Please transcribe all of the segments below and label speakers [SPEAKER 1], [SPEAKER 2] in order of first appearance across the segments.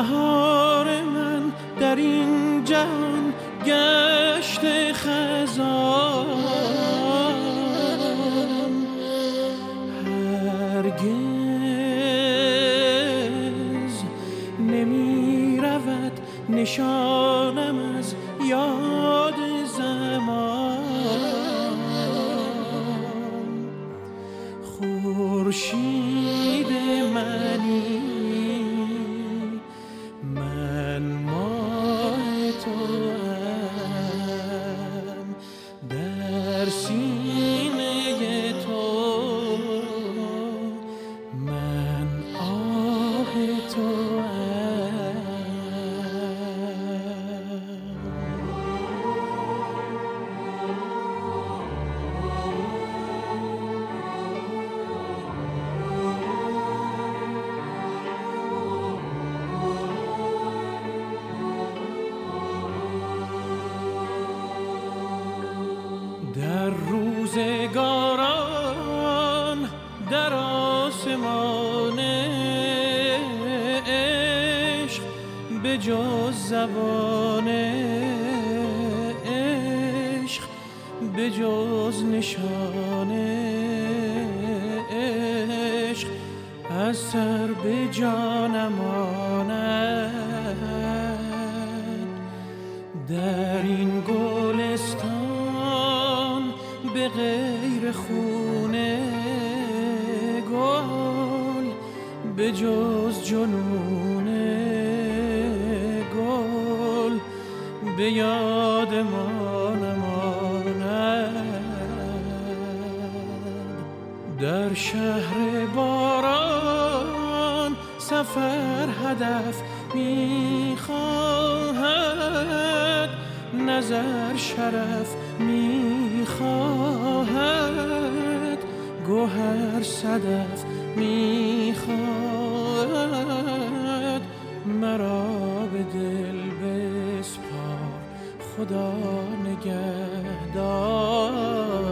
[SPEAKER 1] بهار من در این جهان گشت خزان، هرگز نمی رود نشانم از یاد زمان. خورشید منی من ماه توام، در سینه تو من آه توام. در روزگاران در آسمان عشق به جز زبان عشق، به جز نشان عشق از سر به جانم آمد. در این گلستان به غیر خون گل، به جز جنون گل به یاد ما نماند. در شهر باران سفر هدف می‌خواهد، نظر شرف می‌خواهد، گوهر صدف می‌خواهد. مرا به دل بسپار خدا نگهدار.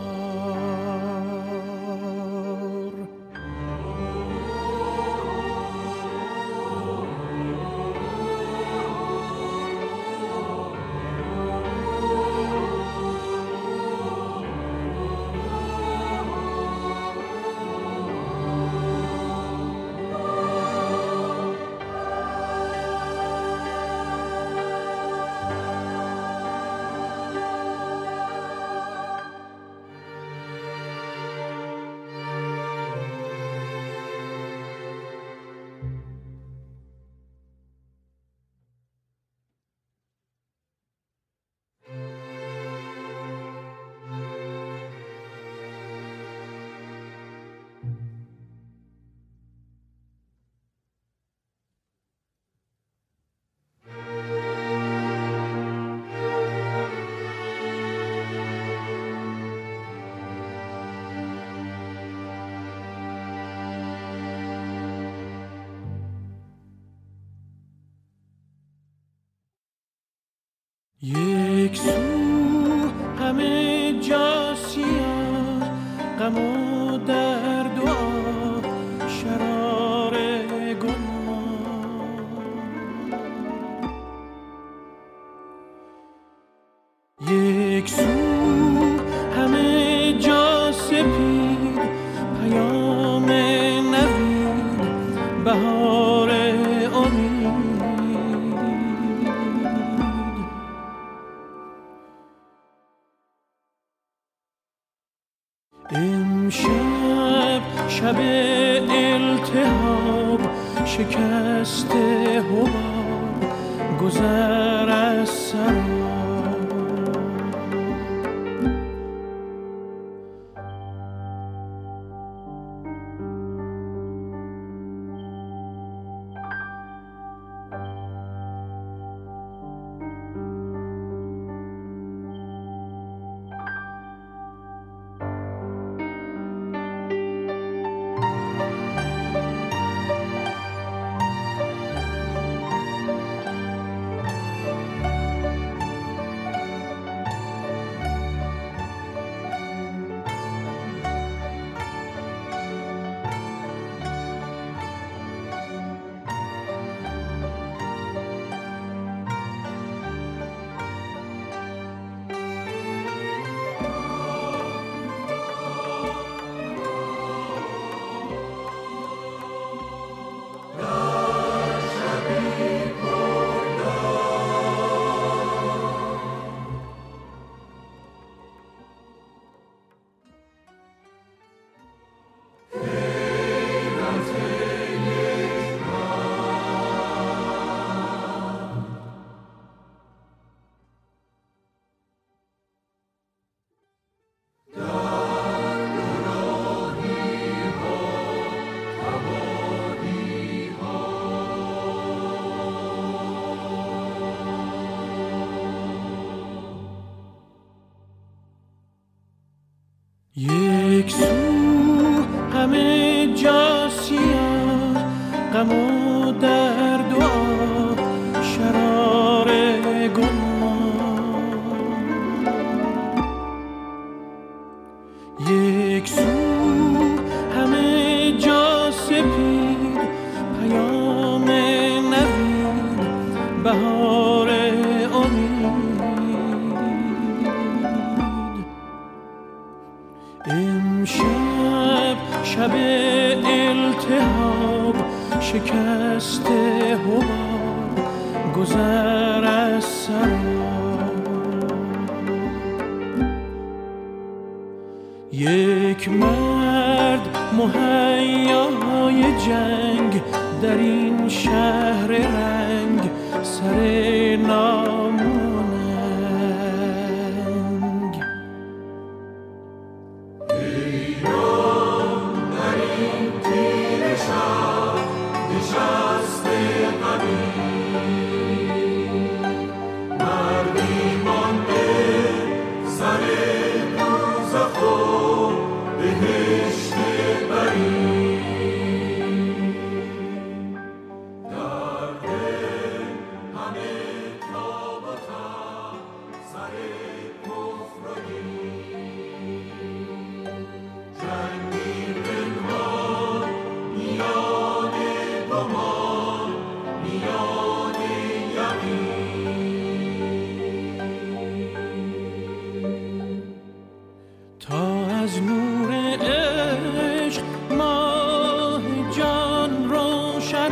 [SPEAKER 1] یک سو همه جا سیاه، غم و درد و شرار گناه. یک سو همه جا سپید پیام نوید، بهار امید. امشب شب التهاب، شکست حباب، گذر از سراب. یک سو همه جا سیاه، غم و درد و آه، شرار گناه. یک سو همه جا سپید، پیام نوید، بهار امشب شب التهاب، شکست حباب، گذر از سراب. یک مرد مهیای جنگ در این شهر رنگ، سر ناموننگ. ایران در این تیره شب نشسته غمی، مردی مانده سر دوزخ و بهشت بری. در دل همه تاب و تب، سر کفر و دین، جنگی پنهان میان گمان، میان یقین. تا از نور عشق ماه جان روشن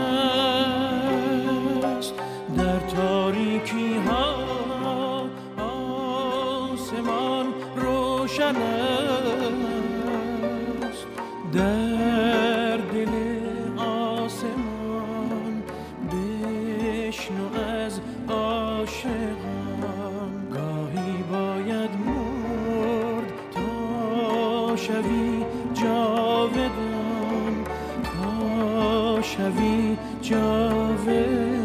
[SPEAKER 1] است، در تاریکی ها آسمان روشن است. در دل آسمان بشنو از عاشقان، گاهی باید مرد تا شوی جاودان، تا شوی جاودان.